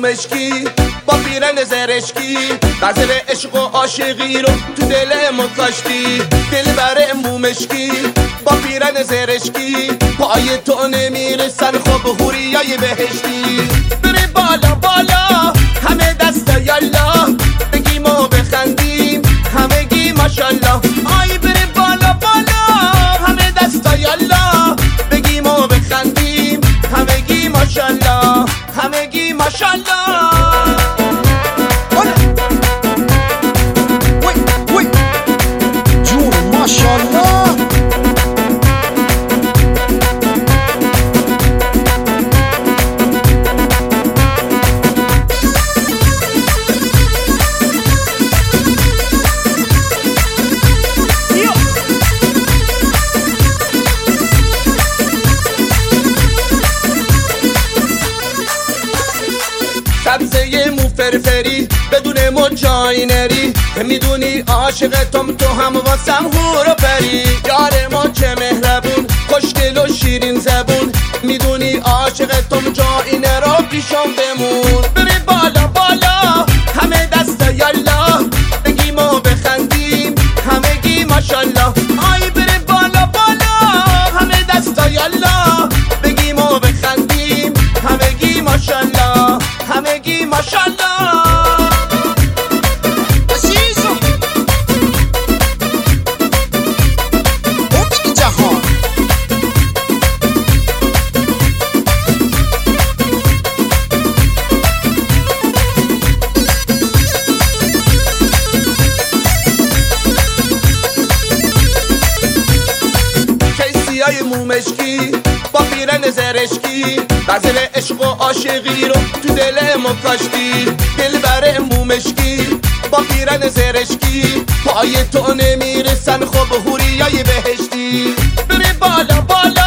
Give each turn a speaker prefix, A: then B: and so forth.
A: مومشکی با پیرن زرشکی غزل عشق و عاشقی رو تو دل ما کاشتی. دل بر مومشکی با پیرن زرشکی پای تو نمیرسن خب حوریای بهشتی. بره بالا بالا همه دستا یالا بگیم و بخندیم همگی ماشالله. آی بره بالا بالا همه دستا یالا بگیم و بخندیم همگی ماشالله همگی ماشالله.
B: جون ماشالله.
A: سبزه مو فرفری بدون مو جایی نری. میدونی عاشقتم تو هم واسم هور و پری. یار ما چه مهربون خوشگل و شیرین زبون. میدونی عاشقتم جایی نرو پیشم بمون. بری بالا بالا همه دستا یالا بگیم و بخندیم همگی ماشالله. آی بری بالا بالا همه دستا یالا بگیم و بخندیم همگی ماشالله همگی ماشالله. کیسیای مومشکی با پیرن زرشکی غزل عشق و عاشقی رو تو دل ما کاشتی. دل بر مومشکی با پیرن زرشکی پای تو نمیرسن خب حوریای بهشتی. بره بالا بالا